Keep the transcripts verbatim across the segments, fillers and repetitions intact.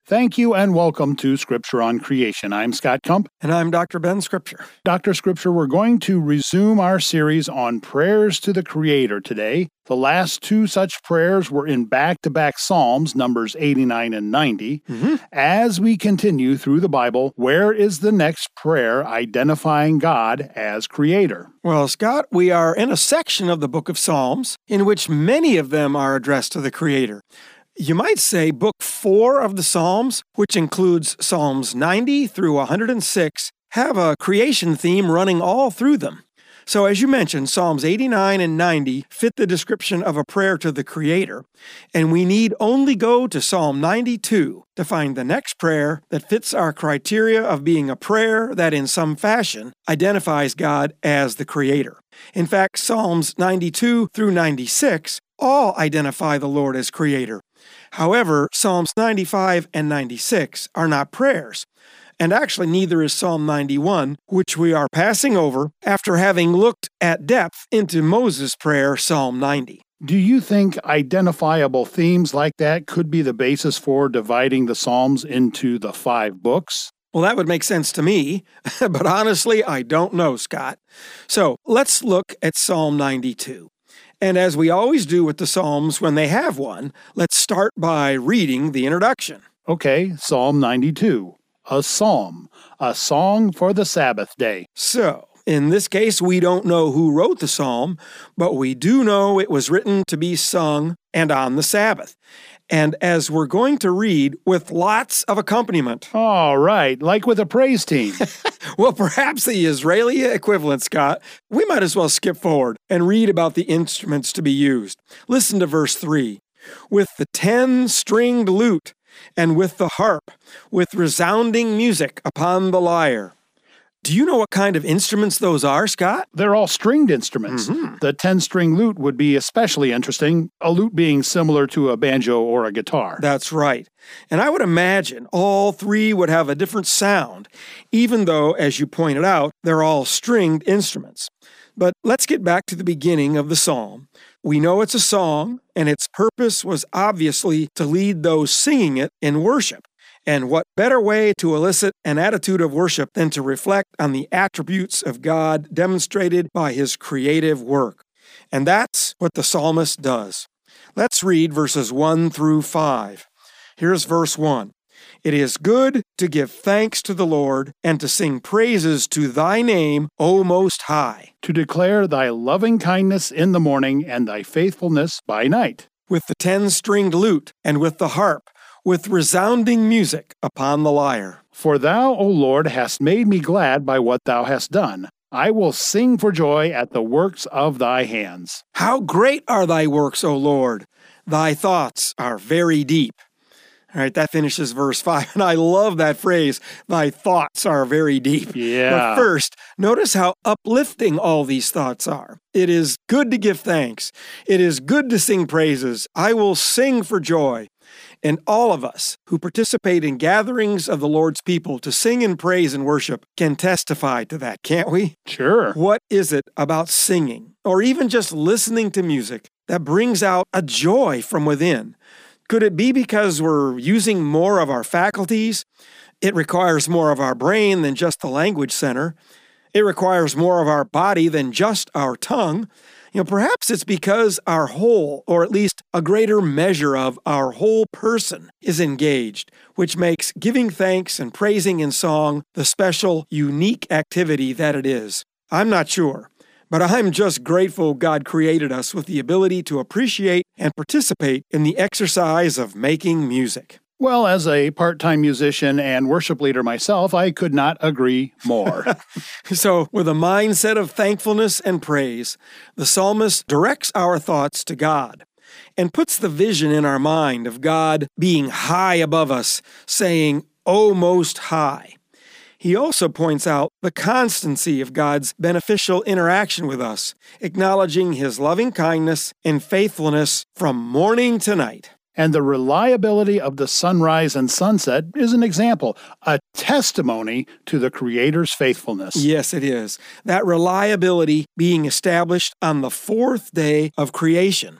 Thank you and welcome to Scripture on Creation. I'm Scott Kump. And I'm Doctor Ben Scripture. Doctor Scripture, we're going to resume our series on prayers to the Creator today. The last two such prayers were in back-to-back Psalms, Numbers eighty-nine and ninety. Mm-hmm. As we continue through the Bible, where is the next prayer identifying God as Creator? Well, Scott, we are in a section of the book of Psalms in which many of them are addressed to the Creator. You might say book four of the Psalms, which includes Psalms ninety through one hundred six, have a creation theme running all through them. So as you mentioned, Psalms eighty-nine and ninety fit the description of a prayer to the Creator, and we need only go to Psalm ninety-two to find the next prayer that fits our criteria of being a prayer that in some fashion identifies God as the Creator. In fact, Psalms ninety-two through ninety-six all identify the Lord as Creator. However, Psalms ninety-five and ninety-six are not prayers, and actually neither is Psalm ninety-one, which we are passing over after having looked at depth into Moses' prayer, Psalm ninety. Do you think identifiable themes like that could be the basis for dividing the Psalms into the five books? Well, that would make sense to me, but honestly, I don't know, Scott. So let's look at Psalm ninety-two. And as we always do with the Psalms when they have one, let's start by reading the introduction. Okay, Psalm ninety-two, a psalm, a song for the Sabbath day. So, in this case, we don't know who wrote the psalm, but we do know it was written to be sung and on the Sabbath. And as we're going to read, with lots of accompaniment. All right, like with a praise team. Well, perhaps the Israeli equivalent, Scott. We might as well skip forward and read about the instruments to be used. Listen to verse three. With the ten-stringed lute, and with the harp, with resounding music upon the lyre. Do you know what kind of instruments those are, Scott? They're all stringed instruments. Mm-hmm. The ten-string lute would be especially interesting, a lute being similar to a banjo or a guitar. That's right. And I would imagine all three would have a different sound, even though, as you pointed out, they're all stringed instruments. But let's get back to the beginning of the psalm. We know it's a song, and its purpose was obviously to lead those singing it in worship. And what better way to elicit an attitude of worship than to reflect on the attributes of God demonstrated by His creative work? And that's what the psalmist does. Let's read verses one through five. Here's verse one. It is good to give thanks to the Lord and to sing praises to thy name, O Most High. To declare thy loving kindness in the morning and thy faithfulness by night. With the ten-stringed lute and with the harp, with resounding music upon the lyre. For thou, O Lord, hast made me glad by what thou hast done. I will sing for joy at the works of thy hands. How great are thy works, O Lord! Thy thoughts are very deep. All right, that finishes verse five, and I love that phrase, thy thoughts are very deep. Yeah. But first, notice how uplifting all these thoughts are. It is good to give thanks. It is good to sing praises. I will sing for joy. And all of us who participate in gatherings of the Lord's people to sing and praise and worship can testify to that, can't we? Sure. What is it about singing, or even just listening to music, that brings out a joy from within? Could it be because we're using more of our faculties? It requires more of our brain than just the language center. It requires more of our body than just our tongue. You know, perhaps it's because our whole, or at least a greater measure of our whole person, is engaged, which makes giving thanks and praising in song the special, unique activity that it is. I'm not sure, but I'm just grateful God created us with the ability to appreciate and participate in the exercise of making music. Well, as a part-time musician and worship leader myself, I could not agree more. So, with a mindset of thankfulness and praise, the psalmist directs our thoughts to God and puts the vision in our mind of God being high above us, saying, O Most High. He also points out the constancy of God's beneficial interaction with us, acknowledging His loving kindness and faithfulness from morning to night. And the reliability of the sunrise and sunset is an example, a testimony to the Creator's faithfulness. Yes, it is. That reliability being established on the fourth day of creation,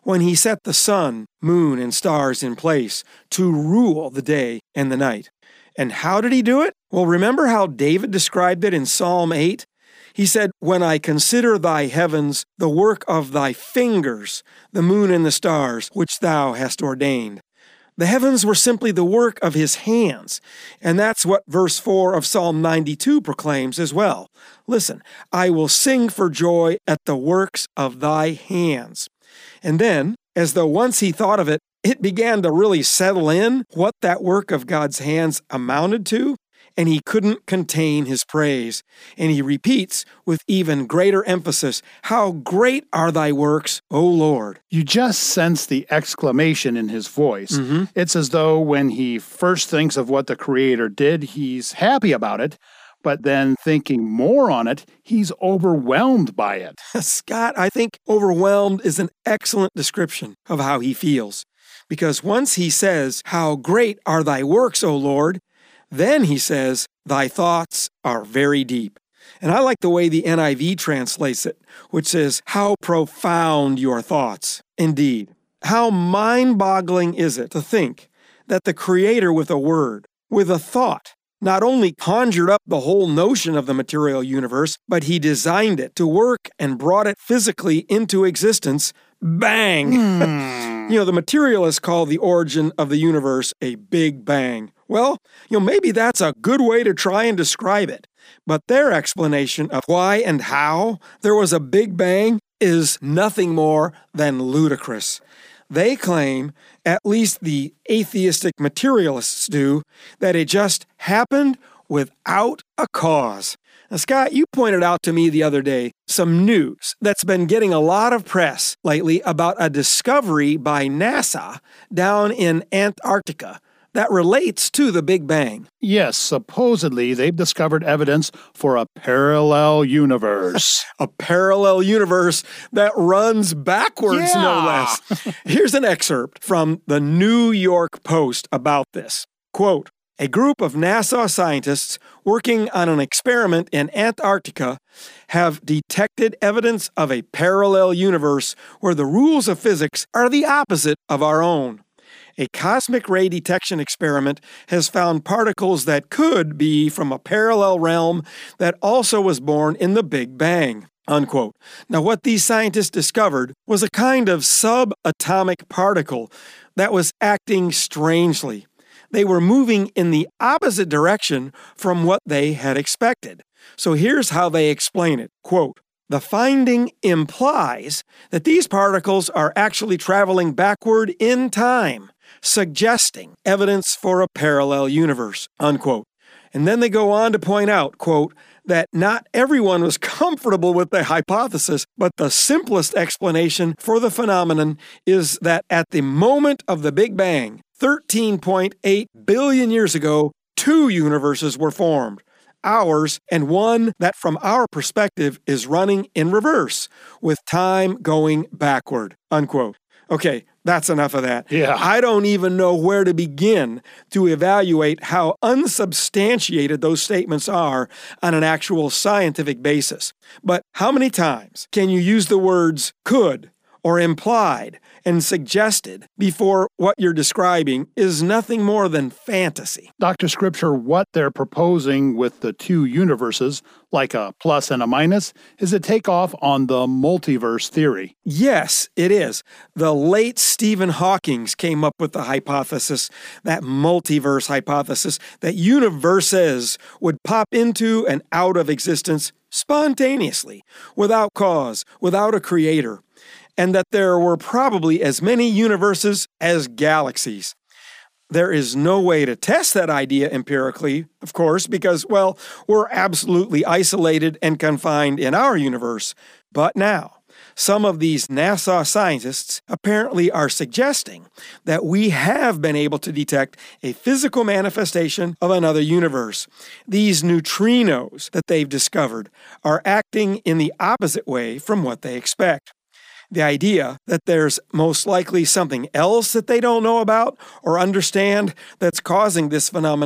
when he set the sun, moon, and stars in place to rule the day and the night. And how did he do it? Well, remember how David described it in Psalm eight? He said, "When I consider thy heavens, the work of thy fingers, the moon and the stars, which thou hast ordained." The heavens were simply the work of his hands, and that's what verse four of Psalm ninety-two proclaims as well. Listen, "I will sing for joy at the works of thy hands." And then, as though once he thought of it, it began to really settle in what that work of God's hands amounted to, and he couldn't contain his praise. And he repeats with even greater emphasis, "How great are thy works, O Lord." You just sense the exclamation in his voice. Mm-hmm. It's as though when he first thinks of what the Creator did, he's happy about it, but then thinking more on it, he's overwhelmed by it. Scott, I think overwhelmed is an excellent description of how he feels. Because once he says, "How great are thy works, O Lord," then he says, "Thy thoughts are very deep." And I like the way the N I V translates it, which says, "How profound your thoughts." Indeed, how mind-boggling is it to think that the Creator with a word, with a thought, not only conjured up the whole notion of the material universe, but he designed it to work and brought it physically into existence. Bang! Hmm. You know, the materialists call the origin of the universe a Big Bang. Well, you know, maybe that's a good way to try and describe it. But their explanation of why and how there was a Big Bang is nothing more than ludicrous. They claim, at least the atheistic materialists do, that it just happened without a cause. Now, Scott, you pointed out to me the other day some news that's been getting a lot of press lately about a discovery by NASA down in Antarctica that relates to the Big Bang. Yes, supposedly they've discovered evidence for a parallel universe. A parallel universe that runs backwards, Yeah. no less. Here's an excerpt from the New York Post about this. Quote, "A group of NASA scientists working on an experiment in Antarctica have detected evidence of a parallel universe where the rules of physics are the opposite of our own. A cosmic ray detection experiment has found particles that could be from a parallel realm that also was born in the Big Bang." Unquote. Now, what these scientists discovered was a kind of subatomic particle that was acting strangely. They were moving in the opposite direction from what they had expected. So here's how they explain it. Quote, "The finding implies that these particles are actually traveling backward in time, suggesting evidence for a parallel universe." Unquote. And then they go on to point out, quote, that not everyone was comfortable with the hypothesis, but the simplest explanation for the phenomenon is that at the moment of the Big Bang, thirteen point eight billion years ago, two universes were formed. Ours and one that from our perspective is running in reverse, with time going backward. Unquote. Okay, that's enough of that. Yeah. I don't even know where to begin to evaluate how unsubstantiated those statements are on an actual scientific basis. But how many times can you use the words could or implied and suggested before what you're describing is nothing more than fantasy? Doctor Scripture, what they're proposing with the two universes, like a plus and a minus, is a takeoff on the multiverse theory. Yes, it is. The late Stephen Hawking came up with the hypothesis, that multiverse hypothesis, that universes would pop into and out of existence spontaneously, without cause, without a creator, and that there were probably as many universes as galaxies. There is no way to test that idea empirically, of course, because, well, we're absolutely isolated and confined in our universe. But now, some of these NASA scientists apparently are suggesting that we have been able to detect a physical manifestation of another universe. These neutrinos that they've discovered are acting in the opposite way from what they expect. The idea that there's most likely something else that they don't know about or understand that's causing this phenomena,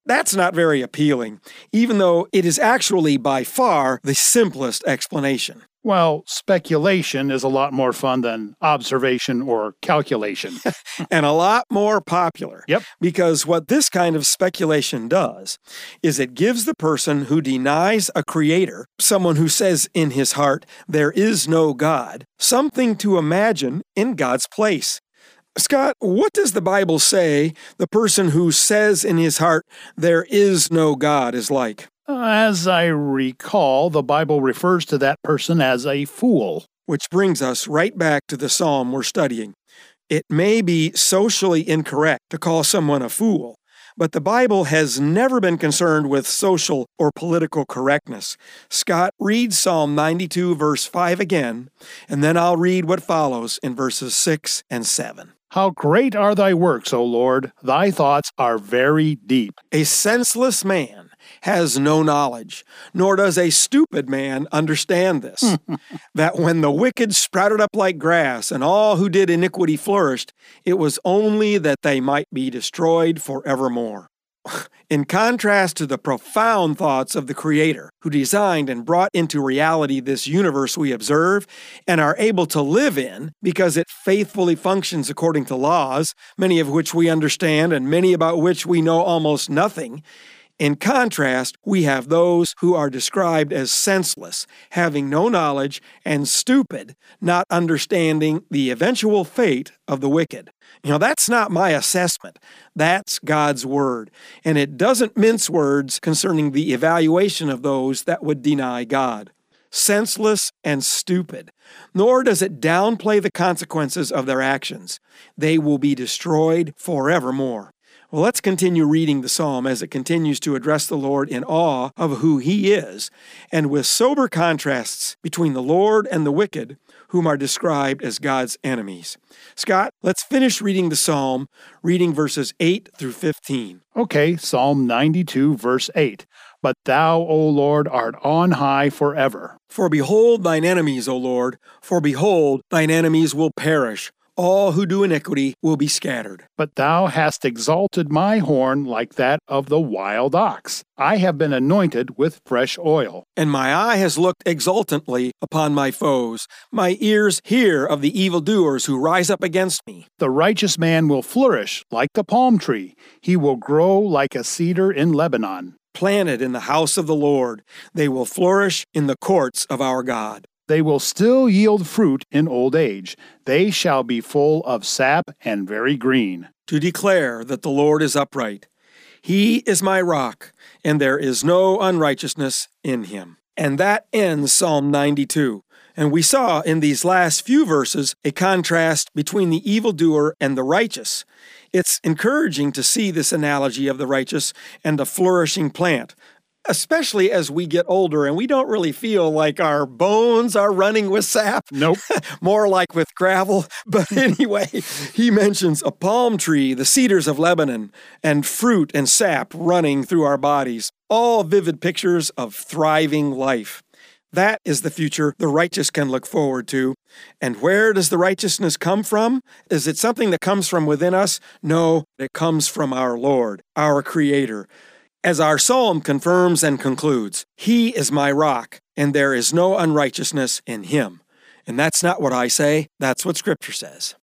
That's not very appealing, even though it is actually by far the simplest explanation. Well, speculation is a lot more fun than observation or calculation. And a lot more popular. Yep. Because what this kind of speculation does is it gives the person who denies a creator, someone who says in his heart, there is no God, something to imagine in God's place. Scott, what does the Bible say the person who says in his heart, there is no God is like? As I recall, the Bible refers to that person as a fool. Which brings us right back to the psalm we're studying. It may be socially incorrect to call someone a fool, but the Bible has never been concerned with social or political correctness. Scott, read Psalm ninety-two, verse five again, and then I'll read what follows in verses six and seven. How great are thy works, O Lord! Thy thoughts are very deep. A senseless man has no knowledge, nor does a stupid man understand this, that when the wicked sprouted up like grass and all who did iniquity flourished, it was only that they might be destroyed forevermore. In contrast to the profound thoughts of the Creator, who designed and brought into reality this universe we observe and are able to live in because it faithfully functions according to laws, many of which we understand and many about which we know almost nothing, in contrast, we have those who are described as senseless, having no knowledge, and stupid, not understanding the eventual fate of the wicked. You know, that's not my assessment. That's God's word. And it doesn't mince words concerning the evaluation of those that would deny God. Senseless and stupid. Nor does it downplay the consequences of their actions. They will be destroyed forevermore. Well, let's continue reading the psalm as it continues to address the Lord in awe of who he is, and with sober contrasts between the Lord and the wicked, whom are described as God's enemies. Scott, let's finish reading the psalm, reading verses eight through fifteen. Okay, Psalm ninety-two, verse eight. But thou, O Lord, art on high forever. For behold thine enemies, O Lord, for behold, thine enemies will perish. All who do iniquity will be scattered. But thou hast exalted my horn like that of the wild ox. I have been anointed with fresh oil. And my eye has looked exultantly upon my foes. My ears hear of the evildoers who rise up against me. The righteous man will flourish like the palm tree. He will grow like a cedar in Lebanon. Planted in the house of the Lord, they will flourish in the courts of our God. They will still yield fruit in old age. They shall be full of sap and very green. To declare that the Lord is upright. He is my rock, and there is no unrighteousness in him. And that ends Psalm ninety-two. And we saw in these last few verses a contrast between the evildoer and the righteous. It's encouraging to see this analogy of the righteous and a flourishing plant, especially as we get older and we don't really feel like our bones are running with sap. Nope. More like with gravel. But anyway, he mentions a palm tree, the cedars of Lebanon, and fruit and sap running through our bodies. All vivid pictures of thriving life. That is the future the righteous can look forward to. And where does the righteousness come from? Is it something that comes from within us? No, it comes from our Lord, our Creator. As our psalm confirms and concludes, He is my rock, and there is no unrighteousness in Him. And that's not what I say, that's what Scripture says.